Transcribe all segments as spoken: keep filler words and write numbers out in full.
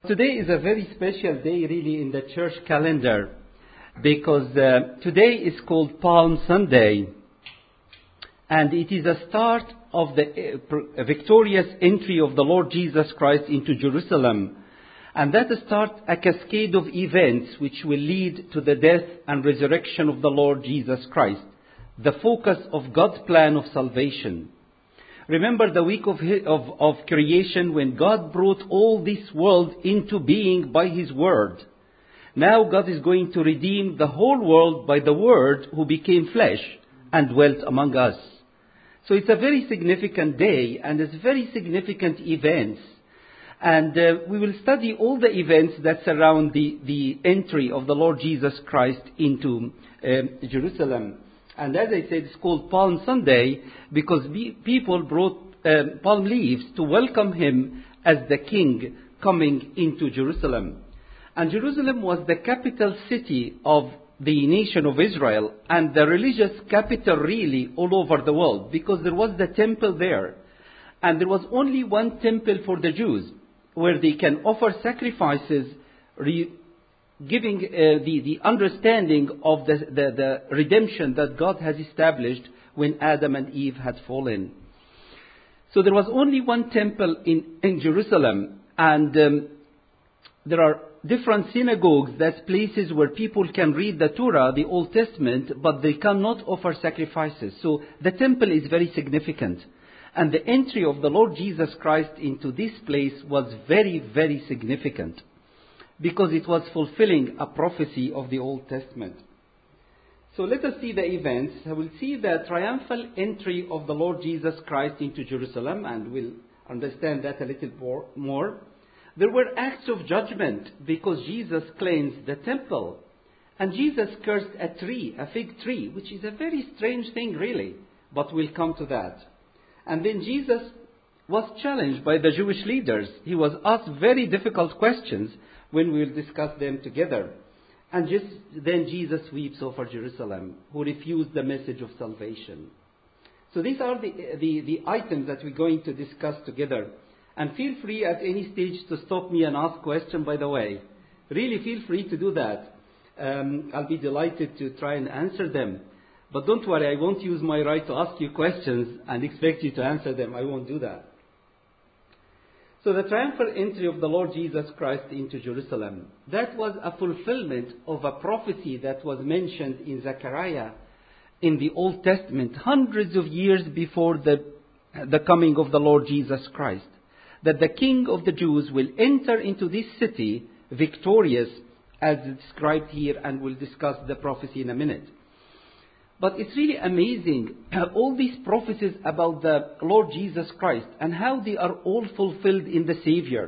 Today is a very special day really in the church calendar because uh, today is called Palm Sunday, and it is a start of the uh, victorious entry of the Lord Jesus Christ into Jerusalem, and that starts a cascade of events which will lead to the death and resurrection of the Lord Jesus Christ, the focus of God's plan of salvation. Remember the week of, of, of creation when God brought all this world into being by His Word. Now God is going to redeem the whole world by the Word who became flesh and dwelt among us. So it's a very significant day and it's very significant events. And uh, we will study all the events that surround the, the entry of the Lord Jesus Christ into uh, Jerusalem. And as I said, it's called Palm Sunday because people brought um, palm leaves to welcome Him as the King coming into Jerusalem. And Jerusalem was the capital city of the nation of Israel and the religious capital really all over the world because there was the temple there. And there was only one temple for the Jews where they can offer sacrifices re- giving uh, the, the understanding of the, the, the redemption that God has established when Adam and Eve had fallen. So there was only one temple in, in Jerusalem, and um, there are different synagogues, that's places where people can read the Torah, the Old Testament, but they cannot offer sacrifices. So the temple is very significant. And the entry of the Lord Jesus Christ into this place was very, very significant, because it was fulfilling a prophecy of the Old Testament. So let us see the events. We'll see the triumphal entry of the Lord Jesus Christ into Jerusalem, and we'll understand that a little more. There were acts of judgment because Jesus cleansed the temple. And Jesus cursed a tree, a fig tree, which is a very strange thing really, but we'll come to that. And then Jesus was challenged by the Jewish leaders. He was asked very difficult questions when we will discuss them together. And just then Jesus weeps over Jerusalem, who refused the message of salvation. So these are the, the, the items that we're going to discuss together. And feel free at any stage to stop me and ask questions, by the way. Really feel free to do that. Um, I'll be delighted to try and answer them. But don't worry, I won't use my right to ask you questions and expect you to answer them. I won't do that. So the triumphal entry of the Lord Jesus Christ into Jerusalem, that was a fulfillment of a prophecy that was mentioned in Zechariah in the Old Testament, hundreds of years before the, the coming of the Lord Jesus Christ, that the King of the Jews will enter into this city victorious, as described here, and we'll discuss the prophecy in a minute. But it's really amazing all these prophecies about the Lord Jesus Christ and how they are all fulfilled in the Savior.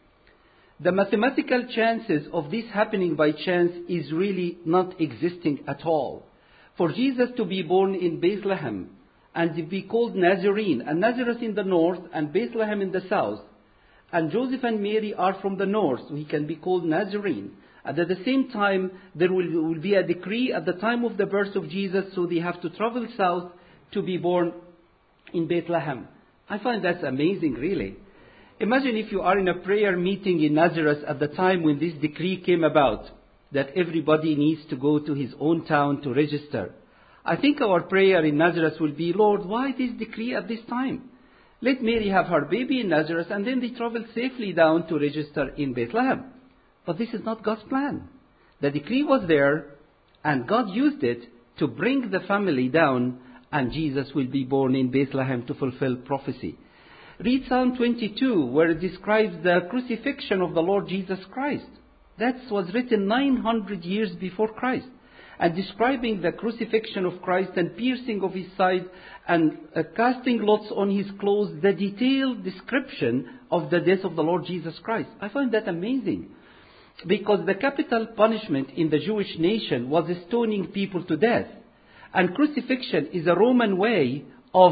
The mathematical chances of this happening by chance is really not existing at all. For Jesus to be born in Bethlehem and to be called Nazarene, and Nazareth in the north and Bethlehem in the south, and Joseph and Mary are from the north, so he can be called Nazarene. And at the same time, there will, will be a decree at the time of the birth of Jesus, so they have to travel south to be born in Bethlehem. I find that's amazing, really. Imagine if you are in a prayer meeting in Nazareth at the time when this decree came about, that everybody needs to go to his own town to register. I think our prayer in Nazareth will be, Lord, why this decree at this time? Let Mary have her baby in Nazareth, and then they travel safely down to register in Bethlehem. But this is not God's plan. The decree was there, and God used it to bring the family down, and Jesus will be born in Bethlehem to fulfill prophecy. Read Psalm twenty-two, where it describes the crucifixion of the Lord Jesus Christ. That was written nine hundred years before Christ, and describing the crucifixion of Christ and piercing of His side and uh, casting lots on His clothes, the detailed description of the death of the Lord Jesus Christ. I find that amazing. Because the capital punishment in the Jewish nation was stoning people to death. And crucifixion is a Roman way of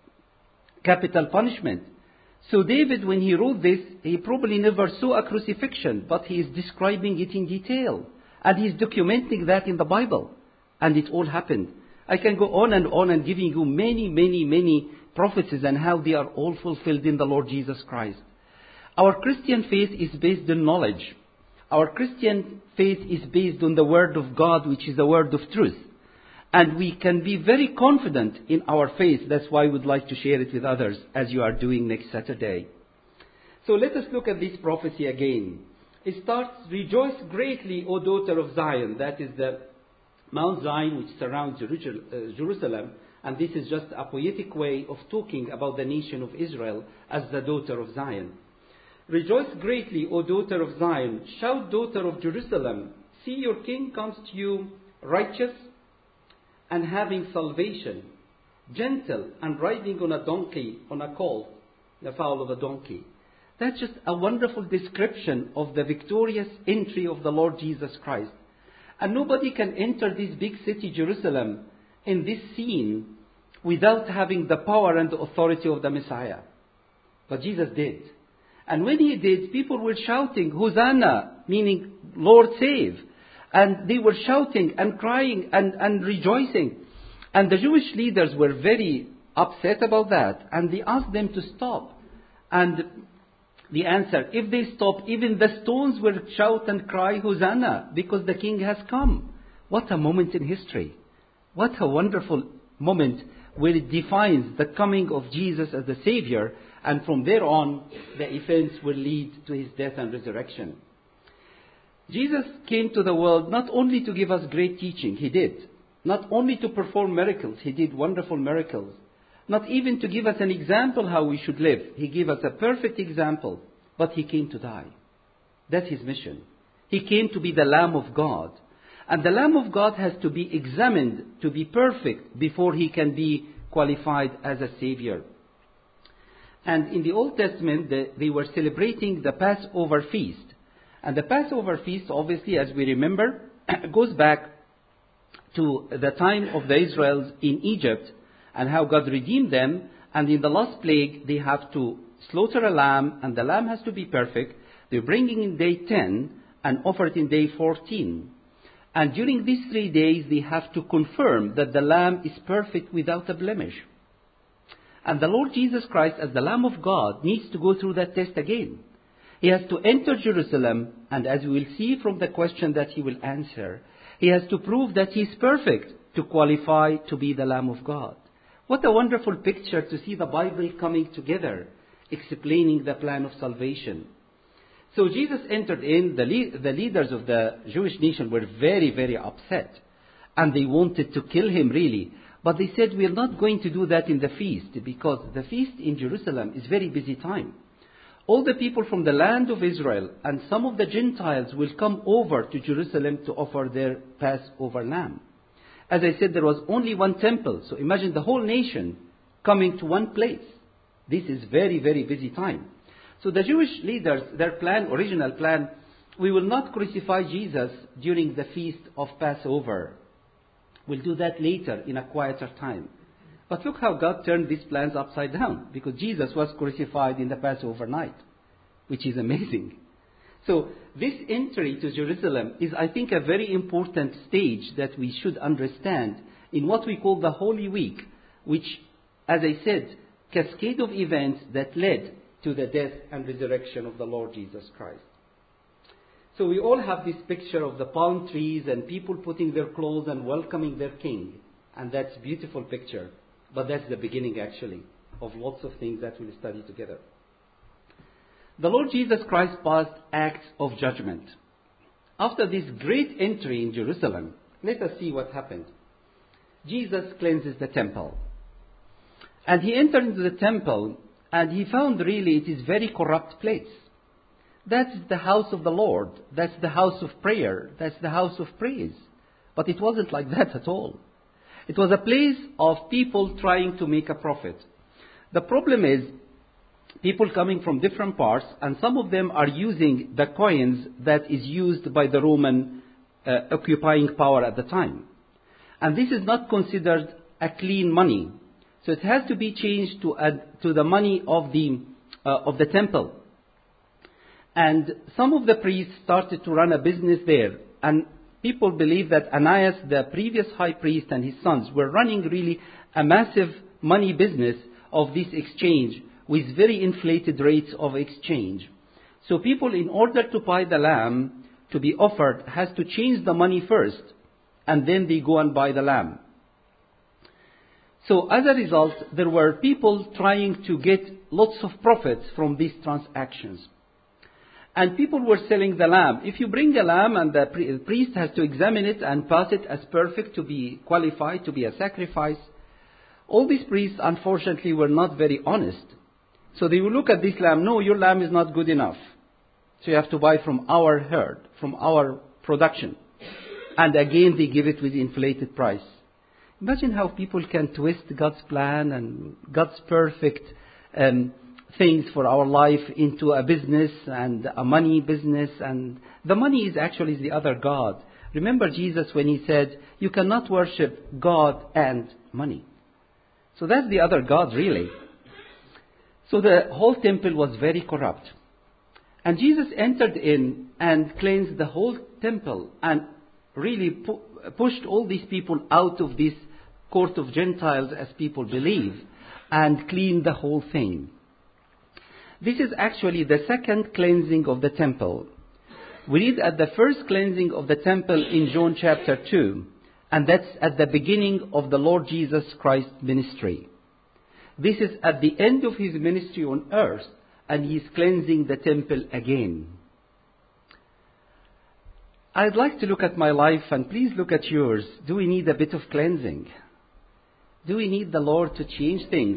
capital punishment. So David, when he wrote this, he probably never saw a crucifixion, but he is describing it in detail. And he is documenting that in the Bible. And it all happened. I can go on and on and giving you many, many, many prophecies and how they are all fulfilled in the Lord Jesus Christ. Our Christian faith is based on knowledge. Our Christian faith is based on the Word of God, which is the Word of truth. And we can be very confident in our faith. That's why we'd like to share it with others, as you are doing next Saturday. So let us look at this prophecy again. It starts, "Rejoice greatly, O daughter of Zion." That is the Mount Zion, which surrounds Jerusalem. And this is just a poetic way of talking about the nation of Israel as the daughter of Zion. "Rejoice greatly, O daughter of Zion. Shout, daughter of Jerusalem. See, your king comes to you righteous and having salvation, gentle and riding on a donkey, on a colt, the foal of a donkey." That's just a wonderful description of the victorious entry of the Lord Jesus Christ. And nobody can enter this big city, Jerusalem, in this scene without having the power and the authority of the Messiah. But Jesus did. And when he did, people were shouting, "Hosanna," meaning "Lord save." And they were shouting and crying and, and rejoicing. And the Jewish leaders were very upset about that. And they asked them to stop. And the answer, if they stop, even the stones will shout and cry, "Hosanna," because the king has come. What a moment in history. What a wonderful moment where it defines the coming of Jesus as the Savior. And from there on, the events will lead to his death and resurrection. Jesus came to the world not only to give us great teaching, he did. Not only to perform miracles, he did wonderful miracles. Not even to give us an example how we should live. He gave us a perfect example, but he came to die. That's his mission. He came to be the Lamb of God. And the Lamb of God has to be examined to be perfect before he can be qualified as a Savior. And in the Old Testament, they were celebrating the Passover feast. And the Passover feast, obviously, as we remember, goes back to the time of the Israelites in Egypt and how God redeemed them. And in the last plague, they have to slaughter a lamb, and the lamb has to be perfect. They're bringing in day ten and offer it in day fourteen. And during these three days, they have to confirm that the lamb is perfect without a blemish. And the Lord Jesus Christ, as the Lamb of God, needs to go through that test again. He has to enter Jerusalem, and as we will see from the question that he will answer, he has to prove that he is perfect to qualify to be the Lamb of God. What a wonderful picture to see the Bible coming together, explaining the plan of salvation. So Jesus entered in, the, le- the leaders of the Jewish nation were very, very upset. And they wanted to kill him, really. But they said, "We are not going to do that in the feast, because the feast in Jerusalem is very busy time. All the people from the land of Israel and some of the Gentiles will come over to Jerusalem to offer their Passover lamb." As I said, there was only one temple. So imagine the whole nation coming to one place. This is very, very busy time. So the Jewish leaders, their plan, original plan, we will not crucify Jesus during the feast of Passover. We'll do that later in a quieter time. But look how God turned these plans upside down, because Jesus was crucified in the Passover night, which is amazing. So this entry to Jerusalem is, I think, a very important stage that we should understand in what we call the Holy Week, which, as I said, cascade of events that led to the death and resurrection of the Lord Jesus Christ. So we all have this picture of the palm trees and people putting their clothes and welcoming their king. And that's a beautiful picture. But that's the beginning, actually, of lots of things that we'll study together. The Lord Jesus Christ passed acts of judgment. After this great entry in Jerusalem, let us see what happened. Jesus cleanses the temple. And he entered into the temple, and he found really it is a very corrupt place. That's the house of the Lord. That's the house of prayer. That's the house of praise. But it wasn't like that at all. It was a place of people trying to make a profit. The problem is, people coming from different parts, and some of them are using the coins that is used by the Roman uh, occupying power at the time. And this is not considered a clean money. So it has to be changed to, uh, to the money of the, uh, of the temple. And some of the priests started to run a business there. And people believe that Ananias, the previous high priest, and his sons were running really a massive money business of this exchange with very inflated rates of exchange. So people, in order to buy the lamb to be offered, has to change the money first, and then they go and buy the lamb. So as a result, there were people trying to get lots of profits from these transactions. And people were selling the lamb. If you bring a lamb and the priest has to examine it and pass it as perfect to be qualified to be a sacrifice, all these priests, unfortunately, were not very honest. So they will look at this lamb, no, your lamb is not good enough. So you have to buy from our herd, from our production. And again, they give it with inflated price. Imagine how people can twist God's plan and God's perfect um, things for our life into a business and a money business. And the money is actually the other God. Remember Jesus when he said, you cannot worship God and money. So that's the other God, really. So the whole temple was very corrupt. And Jesus entered in and cleansed the whole temple and really pu- pushed all these people out of this court of Gentiles, as people believe, and cleaned the whole thing. This is actually the second cleansing of the temple. We read at the first cleansing of the temple in John chapter two, and that's at the beginning of the Lord Jesus Christ's ministry. This is at the end of his ministry on earth, and he's cleansing the temple again. I'd like to look at my life, and please look at yours. Do we need a bit of cleansing? Do we need the Lord to change things?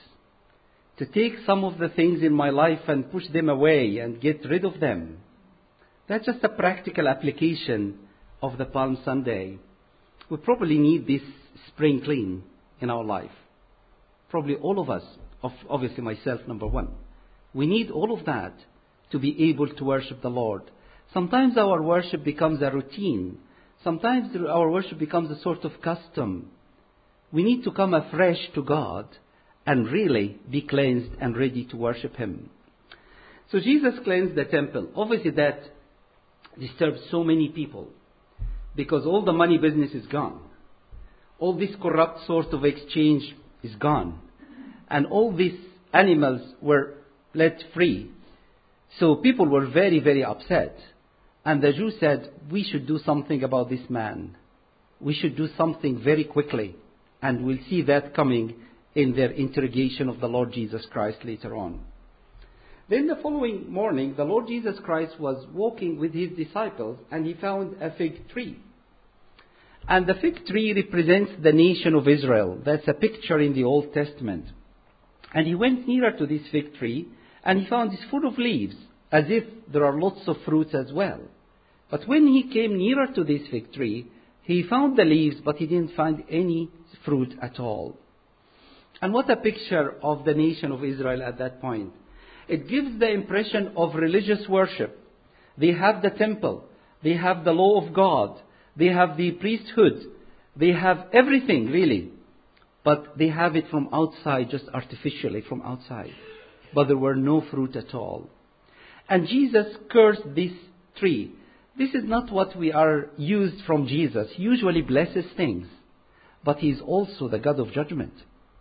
To take some of the things in my life and push them away and get rid of them? That's just a practical application of the Palm Sunday. We probably need this spring clean in our life. Probably all of us, obviously myself number one. We need all of that to be able to worship the Lord. Sometimes our worship becomes a routine. Sometimes our worship becomes a sort of custom. We need to come afresh to God and really be cleansed and ready to worship Him. So Jesus cleansed the temple. Obviously that disturbed so many people because all the money business is gone. All this corrupt sort of exchange is gone. And all these animals were let free. So people were very, very upset. And the Jews said, we should do something about this man. We should do something very quickly. And we'll see that coming in their interrogation of the Lord Jesus Christ later on. Then the following morning, the Lord Jesus Christ was walking with his disciples and he found a fig tree. And the fig tree represents the nation of Israel. That's a picture in the Old Testament. And he went nearer to this fig tree and he found it's full of leaves, as if there are lots of fruits as well. But when he came nearer to this fig tree, he found the leaves, but he didn't find any fruit at all. And what a picture of the nation of Israel at that point. It gives the impression of religious worship. They have the temple. They have the law of God. They have the priesthood. They have everything, really. But they have it from outside, just artificially from outside. But there were no fruit at all. And Jesus cursed this tree. This is not what we are used from Jesus. He usually blesses things. But He is also the God of judgment.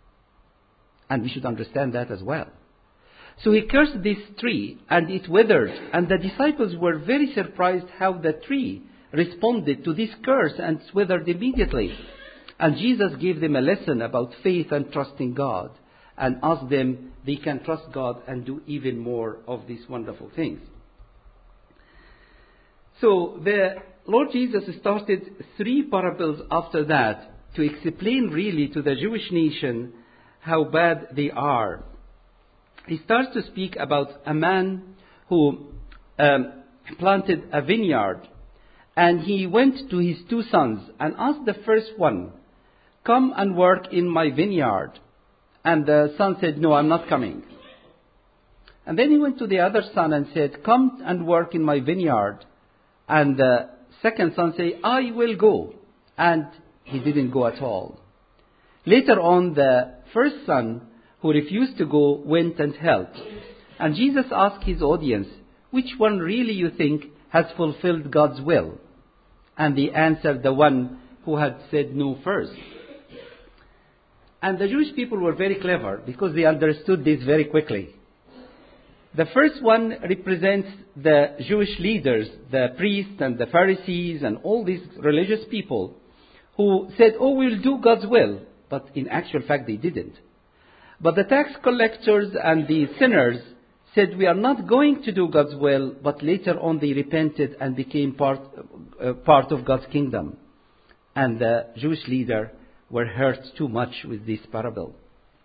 And we should understand that as well. So He cursed this tree and it withered. And the disciples were very surprised how the tree responded to this curse and it withered immediately. And Jesus gave them a lesson about faith and trusting God. And asked them they can trust God and do even more of these wonderful things. So the Lord Jesus started three parables after that to explain really to the Jewish nation how bad they are. He starts to speak about a man who um, planted a vineyard, and he went to his two sons and asked the first one, come and work in my vineyard. And the son said, no, I'm not coming. And then he went to the other son and said, come and work in my vineyard. And the second son said, I will go. And he didn't go at all. Later on, the first son, who refused to go, went and helped. And Jesus asked his audience, which one really you think has fulfilled God's will? And they answered, the one who had said no first. And the Jewish people were very clever because they understood this very quickly. The first one represents the Jewish leaders, the priests and the Pharisees and all these religious people who said, oh, we'll do God's will. But in actual fact, they didn't. But the tax collectors and the sinners said, we are not going to do God's will, but later on they repented and became part, uh, part of God's kingdom. And the Jewish leaders were hurt too much with this parable.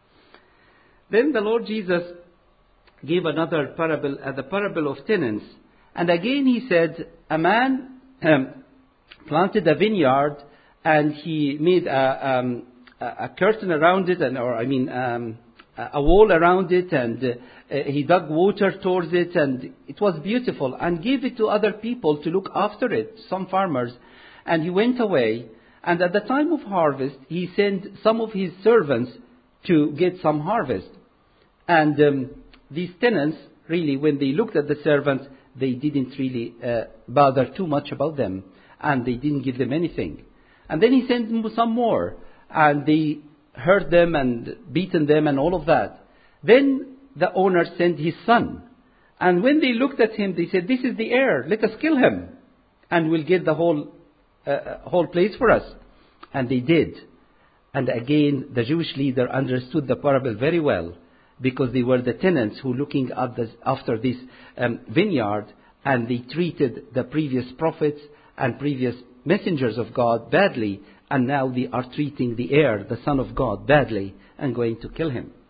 Then the Lord Jesus gave another parable, uh, the parable of tenants. And again he said, a man um, planted a vineyard and he made a, um, a curtain around it, and or I mean um, a wall around it, and uh, he dug water towards it, and it was beautiful, and gave it to other people to look after it, some farmers. And he went away, and at the time of harvest, he sent some of his servants to get some harvest. And um, these tenants, really, when they looked at the servants, they didn't really uh, bother too much about them, and they didn't give them anything. And then he sent some more, and they hurt them and beaten them and all of that. Then the owner sent his son. And when they looked at him, they said, this is the heir, let us kill him, and we'll get the whole, uh, whole place for us. And they did. And again, the Jewish leader understood the parable very well, because they were the tenants who looking at this, after this um, vineyard, and they treated the previous prophets and previous messengers of God badly, and now they are treating the heir, the Son of God, badly and going to kill him.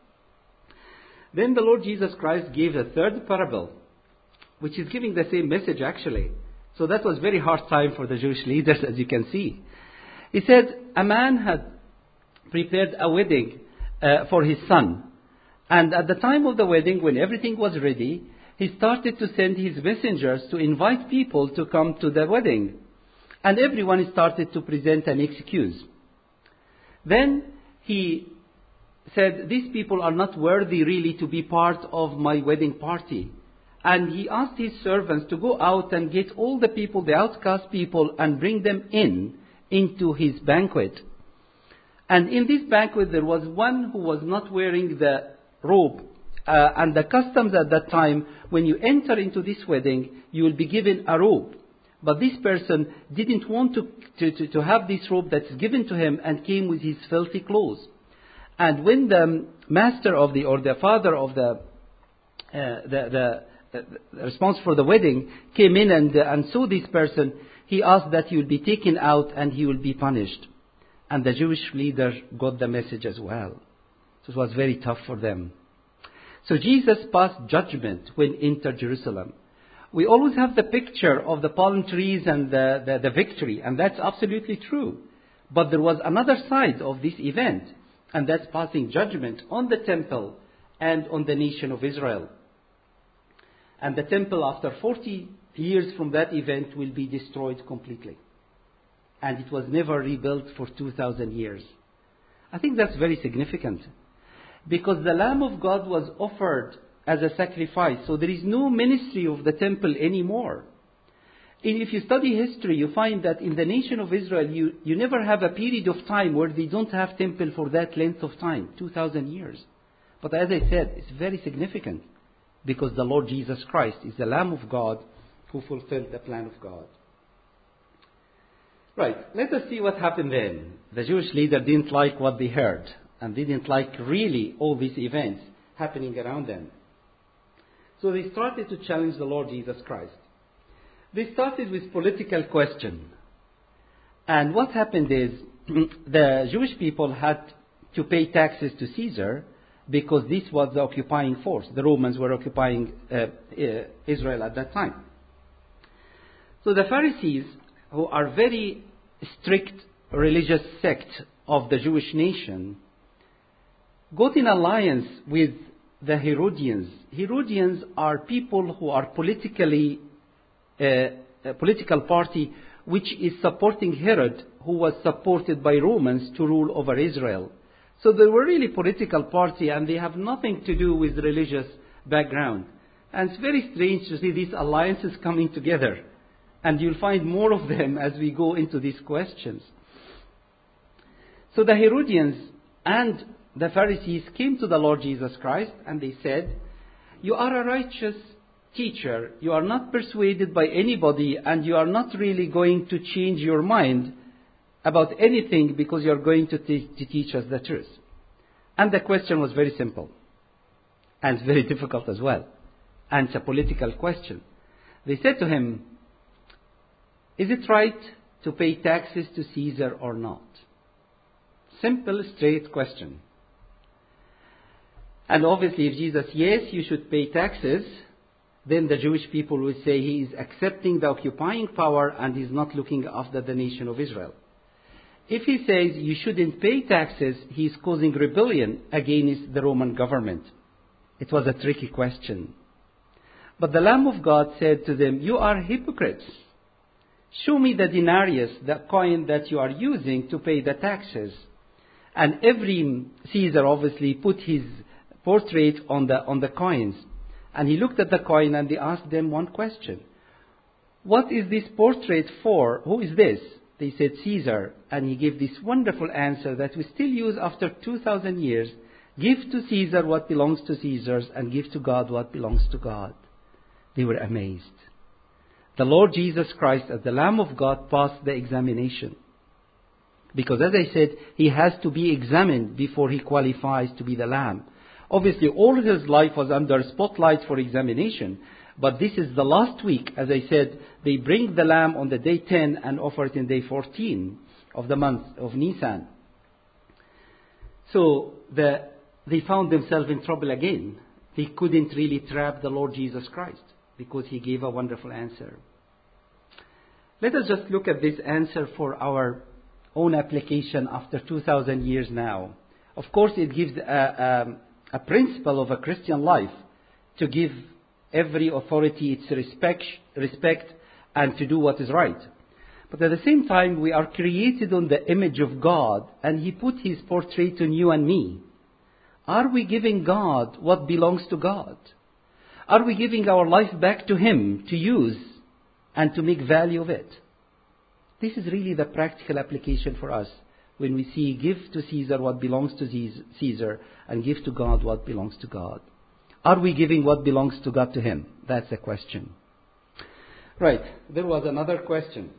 Then the Lord Jesus Christ gave a third parable, which is giving the same message actually. So that was very hard time for the Jewish leaders, as you can see. He said, a man had prepared a wedding uh, for his son. And at the time of the wedding, when everything was ready, he started to send his messengers to invite people to come to the wedding. And everyone started to present an excuse. Then he said, these people are not worthy really to be part of my wedding party. And he asked his servants to go out and get all the people, the outcast people, and bring them in, into his banquet. And in this banquet there was one who was not wearing the robe. Uh, and the customs at that time, when you enter into this wedding, you will be given a robe. But this person didn't want to, to, to, to have this robe that's given to him, and came with his filthy clothes. And when the master of the, or the father of the, uh, the, the, the responsible for the wedding came in and, uh, and saw this person, he asked that he will be taken out and he will be punished. And the Jewish leader got the message as well. So it was very tough for them. So Jesus passed judgment when he entered Jerusalem. We always have the picture of the palm trees and the, the, the victory, and that's absolutely true. But there was another side of this event, and that's passing judgment on the temple and on the nation of Israel. And the temple, after forty years from that event, will be destroyed completely. And it was never rebuilt for two thousand years. I think that's very significant, because the Lamb of God was offered as a sacrifice. So there is no ministry of the temple anymore. And if you study history, you find that in the nation of Israel, you, you never have a period of time where they don't have temple for that length of time, two thousand years. But as I said, it's very significant, because the Lord Jesus Christ is the Lamb of God who fulfilled the plan of God. Right, let us see what happened then. The Jewish leader didn't like what they heard, and didn't like really all these events happening around them. So they started to challenge the Lord Jesus Christ. They started with political question. And what happened is, the Jewish people had to pay taxes to Caesar, because this was the occupying force. The Romans were occupying uh, uh, Israel at that time. So the Pharisees, who are very strict religious sect of the Jewish nation, got in alliance with the Herodians. Herodians are people who are politically, uh, a political party which is supporting Herod, who was supported by Romans to rule over Israel. So they were really political party, and they have nothing to do with religious background. And it's very strange to see these alliances coming together. And you'll find more of them as we go into these questions. So the Herodians and the Pharisees came to the Lord Jesus Christ, and they said, you are a righteous teacher. You are not persuaded by anybody, and you are not really going to change your mind about anything because you are going to, te- to teach us the truth. And the question was very simple and very difficult as well. And it's a political question. They said to him, is it right to pay taxes to Caesar or not? Simple, straight question. And obviously if Jesus, yes, you should pay taxes, then the Jewish people would say he is accepting the occupying power and is not looking after the nation of Israel. If he says you shouldn't pay taxes, he is causing rebellion against the Roman government. It was a tricky question. But the Lamb of God said to them, you are hypocrites. Show me the denarius, the coin that you are using to pay the taxes. And every Caesar obviously put his portrait on the, on the coins. And he looked at the coin and he asked them one question. What is this portrait for? Who is this? They said Caesar. And he gave this wonderful answer that we still use after two thousand years. Give to Caesar what belongs to Caesar and give to God what belongs to God. They were amazed. The Lord Jesus Christ, as the Lamb of God, passed the examination. Because as I said, he has to be examined before he qualifies to be the Lamb. Obviously, all his life was under spotlight for examination. But this is the last week. As I said, they bring the lamb on the day ten and offer it in day fourteen of the month of Nisan. So the, they found themselves in trouble again. They couldn't really trap the Lord Jesus Christ because he gave a wonderful answer. Let us just look at this answer for our own application after two thousand years now. Of course, it gives a, a, a principle of a Christian life to give every authority its respect, respect and to do what is right. But at the same time, we are created on the image of God, and he put his portrait on you and me. Are we giving God what belongs to God? Are we giving our life back to him to use and to make value of it? This is really the practical application for us when we see give to Caesar what belongs to Caesar and give to God what belongs to God. Are we giving what belongs to God to him? That's the question. Right, there was another question.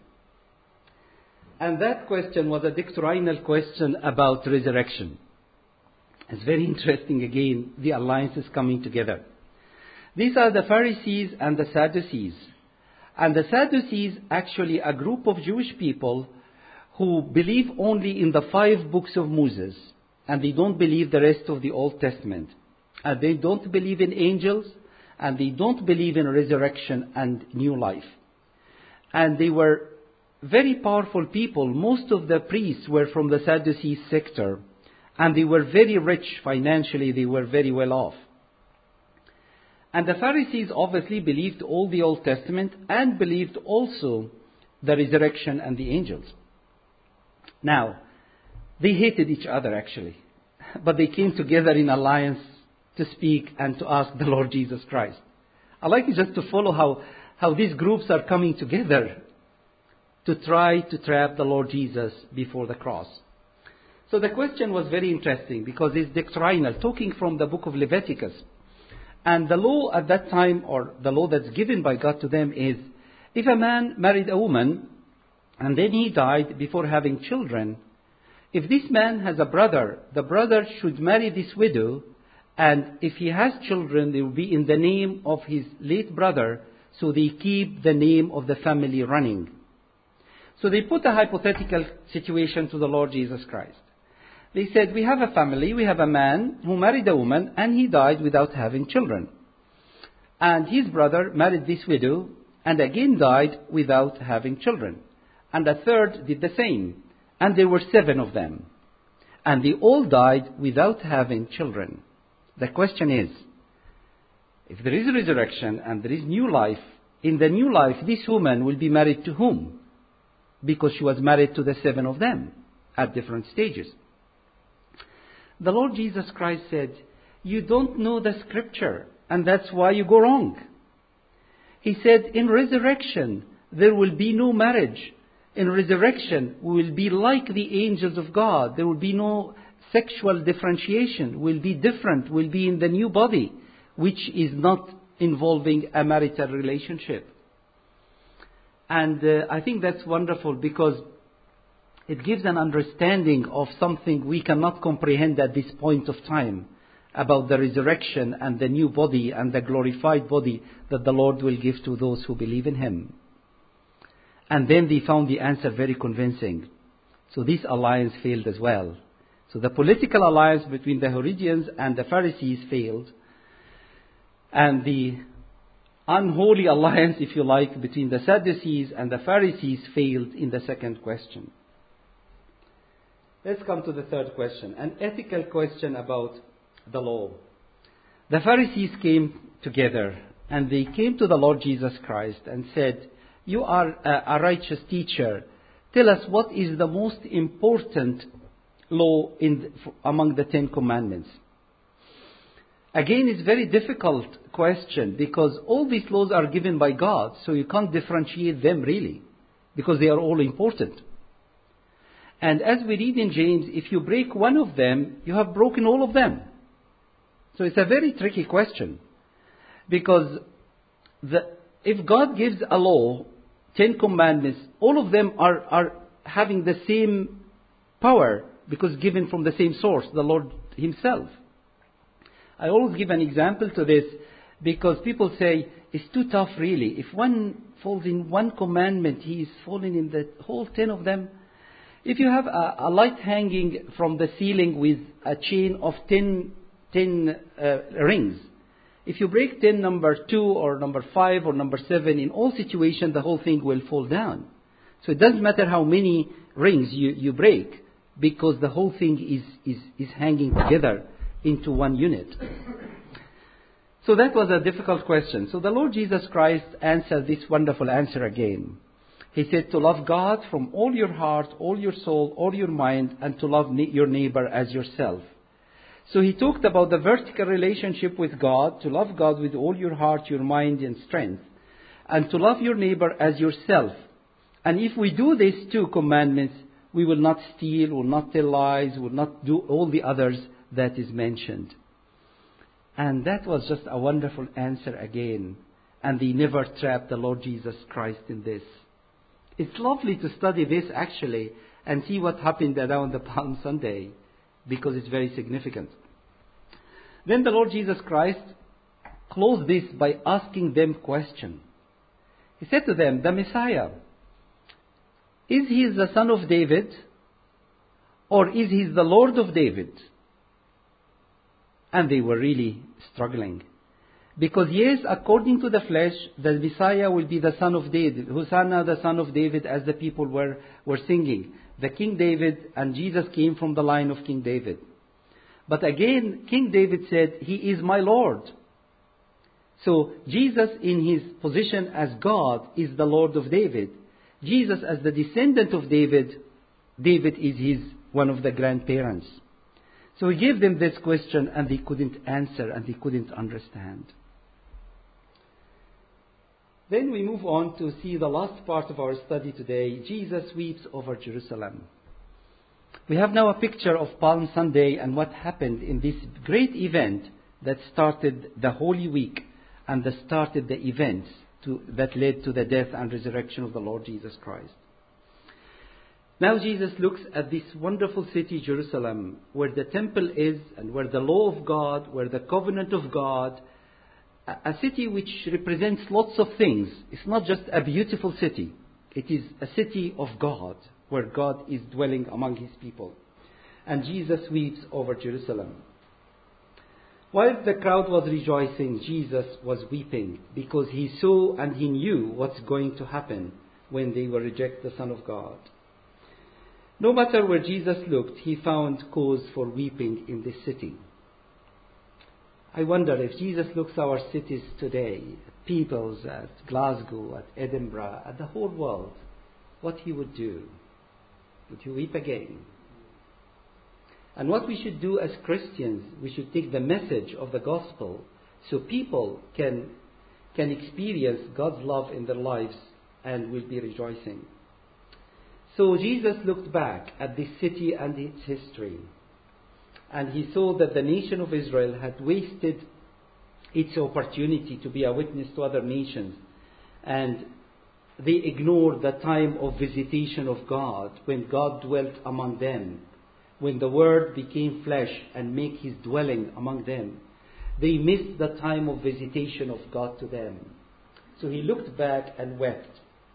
And that question was a doctrinal question about resurrection. It's very interesting again, the alliances coming together. These are the Pharisees and the Sadducees. And the Sadducees, actually a group of Jewish people who believe only in the five books of Moses. And they don't believe the rest of the Old Testament. And they don't believe in angels. And they don't believe in resurrection and new life. And they were very powerful people. Most of the priests were from the Sadducee sector. And they were very rich financially. They were very well off. And the Pharisees obviously believed all the Old Testament and believed also the resurrection and the angels. Now, they hated each other actually. But they came together in alliance to speak and to ask the Lord Jesus Christ. I'd like you just to follow how, how these groups are coming together to try to trap the Lord Jesus before the cross. So the question was very interesting because it's doctrinal, talking from the book of Leviticus. And the law at that time, or the law that's given by God to them, is if a man married a woman and then he died before having children, if this man has a brother, the brother should marry this widow, and if he has children, they will be in the name of his late brother, so they keep the name of the family running. So they put a hypothetical situation to the Lord Jesus Christ. They said, we have a family, we have a man who married a woman and he died without having children. And his brother married this widow and again died without having children. And a third did the same. And there were seven of them. And they all died without having children. The question is, if there is a resurrection and there is new life, in the new life this woman will be married to whom? Because she was married to the seven of them at different stages. The Lord Jesus Christ said, you don't know the scripture, and that's why you go wrong. He said, in resurrection, there will be no marriage. In resurrection, we will be like the angels of God. There will be no sexual differentiation. We'll be different. We'll be in the new body. which is not involving a marital relationship. And uh, I think that's wonderful because it gives an understanding of something we cannot comprehend at this point of time about the resurrection and the new body and the glorified body that the Lord will give to those who believe in Him. And then they found the answer very convincing. So this alliance failed as well. So the political alliance between the Herodians and the Pharisees failed. And the unholy alliance, if you like, between the Sadducees and the Pharisees failed in the second question. Let's come to the third question, an ethical question about the law. The Pharisees came together and they came to the Lord Jesus Christ and said, "You are a, a righteous teacher. Tell us what is the most important law in, among the Ten Commandments?" Again, it's a very difficult question because all these laws are given by God, so you can't differentiate them really because they are all important. And as we read in James, if you break one of them, you have broken all of them. So it's a very tricky question because the, if God gives a law, Ten Commandments, all of them are, are having the same power because given from the same source, the Lord Himself. I always give an example to this because people say it's too tough really. If one falls in one commandment, he is falling in the whole ten of them. If you have a, a light hanging from the ceiling with a chain of ten, ten uh, rings, if you break ten number two or number five or number seven, in all situations the whole thing will fall down. So it doesn't matter how many rings you, you break because the whole thing is, is, is hanging together into one unit. So that was a difficult question. So the Lord Jesus Christ answered this wonderful answer again. He said to love God from all your heart, all your soul, all your mind, and to love your neighbor as yourself. So he talked about the vertical relationship with God, to love God with all your heart, your mind, and strength, and to love your neighbor as yourself. And if we do these two commandments, we will not steal, will not tell lies, will not do all the others that is mentioned. And that was just a wonderful answer again. And they never trapped the Lord Jesus Christ in this. It's lovely to study this actually and see what happened around the Palm Sunday because it's very significant. Then the Lord Jesus Christ closed this by asking them a question. He said to them, the Messiah, is He the son of David or is He the Lord of David? And they were really struggling. Because yes, according to the flesh, the Messiah will be the son of David. Hosanna, the son of David, as the people were, were singing. The King David, and Jesus came from the line of King David. But again, King David said, He is my Lord. So Jesus in His position as God is the Lord of David. Jesus as the descendant of David, David is his one of the grandparents. So He gave them this question and they couldn't answer and they couldn't understand. Then we move on to see the last part of our study today. Jesus weeps over Jerusalem. We have now a picture of Palm Sunday and what happened in this great event that started the Holy Week and that started the events to, that led to the death and resurrection of the Lord Jesus Christ. Now Jesus looks at this wonderful city, Jerusalem, where the temple is and where the law of God, where the covenant of God, a city which represents lots of things. It's not just a beautiful city. It is a city of God, where God is dwelling among His people. And Jesus weeps over Jerusalem. While the crowd was rejoicing, Jesus was weeping because He saw and He knew what's going to happen when they will reject the Son of God. No matter where Jesus looked, He found cause for weeping in this city. I wonder if Jesus looks at our cities today, at Peebles, at Glasgow, at Edinburgh, at the whole world, what He would do. Would He weep again? And what we should do as Christians, we should take the message of the gospel so people can, can experience God's love in their lives and will be rejoicing. So Jesus looked back at this city and its history. And He saw that the nation of Israel had wasted its opportunity to be a witness to other nations. And they ignored the time of visitation of God, when God dwelt among them, when the Word became flesh and made His dwelling among them. They missed the time of visitation of God to them. So He looked back and wept.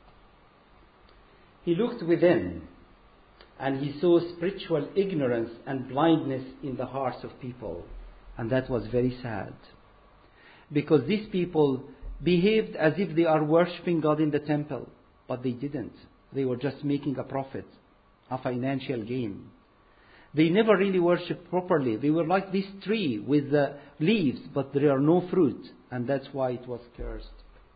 He looked within, and He saw spiritual ignorance and blindness in the hearts of people. And that was very sad. Because these people behaved as if they are worshipping God in the temple. But they didn't. They were just making a profit, a financial gain. They never really worshipped properly. They were like this tree with the leaves, but there are no fruit. And that's why it was cursed.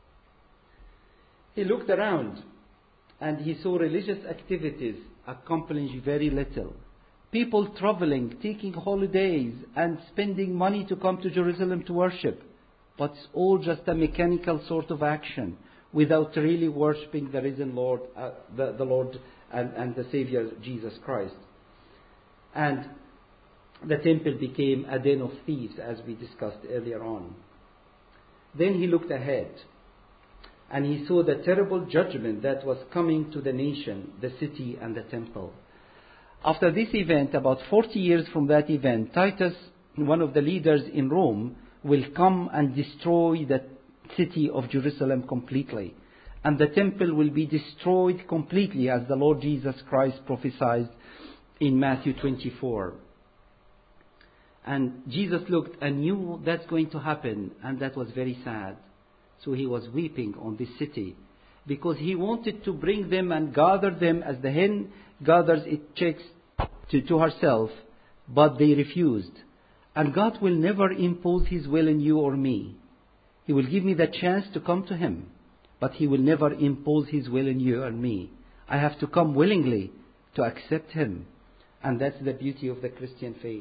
He looked around, and he saw religious activities accomplishing very little. People traveling, taking holidays, and spending money to come to Jerusalem to worship. But it's all just a mechanical sort of action, without really worshipping the risen Lord, uh, the, the Lord and, and the Savior Jesus Christ. And the temple became a den of thieves, as we discussed earlier on. Then he looked ahead, and he saw the terrible judgment that was coming to the nation, the city, and the temple. After this event, about forty years from that event, Titus, one of the leaders in Rome, will come and destroy the city of Jerusalem completely. And the temple will be destroyed completely, as the Lord Jesus Christ prophesied in Matthew twenty-four. And Jesus looked and knew that's going to happen, and that was very sad. So he was weeping on this city, because he wanted to bring them and gather them as the hen gathers its chicks to, to herself, but they refused. And God will never impose His will on you or me. He will give me the chance to come to Him, but He will never impose His will on you or me. I have to come willingly to accept Him. And that's the beauty of the Christian faith.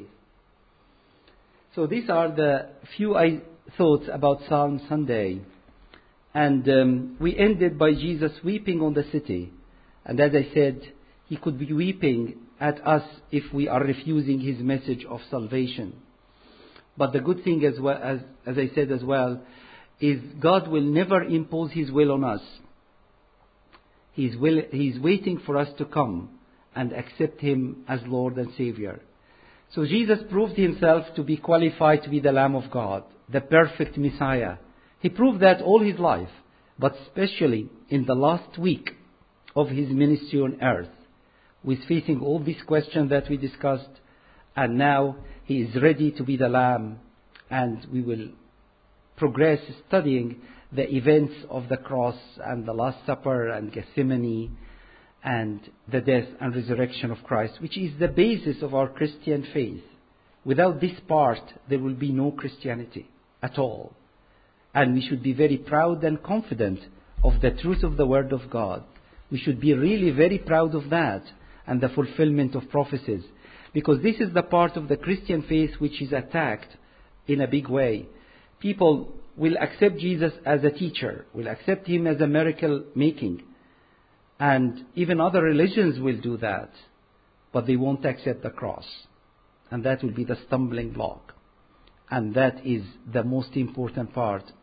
So these are the few thoughts about Palm Sunday. And um, we ended by Jesus weeping on the city. And as I said, He could be weeping at us if we are refusing His message of salvation. But the good thing, as well, as, as I said as well, is God will never impose His will on us. He's, will, he's waiting for us to come and accept Him as Lord and Savior. So Jesus proved Himself to be qualified to be the Lamb of God, the perfect Messiah. He proved that all His life, but especially in the last week of His ministry on earth, with facing all these questions that we discussed, and now He is ready to be the Lamb, and we will progress studying the events of the cross and the Last Supper and Gethsemane and the death and resurrection of Christ, which is the basis of our Christian faith. Without this part, there will be no Christianity at all. And we should be very proud and confident of the truth of the Word of God. We should be really very proud of that and the fulfillment of prophecies. Because this is the part of the Christian faith which is attacked in a big way. People will accept Jesus as a teacher, will accept Him as a miracle making. And even other religions will do that. But they won't accept the cross. And that will be the stumbling block. And that is the most important part